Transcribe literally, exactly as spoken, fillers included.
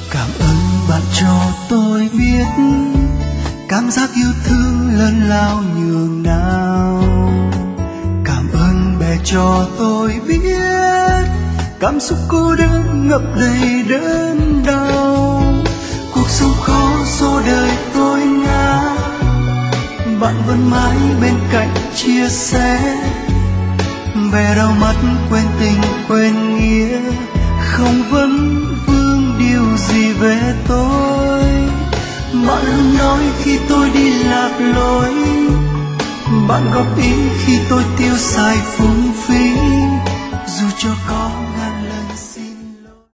Cảm ơn bạn cho tôi biết cảm giác yêu thương lớn lao nhường nào. Cảm ơn bè cho tôi biết cảm xúc cô đơn ngập đầy đớn đau. Cuộc sống khó số đời tôi ngã, bạn vẫn mãi bên cạnh chia sẻ. Bè đau mắt quên tình quên nghĩa, không vấn vương điều gì về tôi. Bạn luôn nói khi tôi đi lạc lối, bạn góp ý khi tôi tiêu xài phung phí.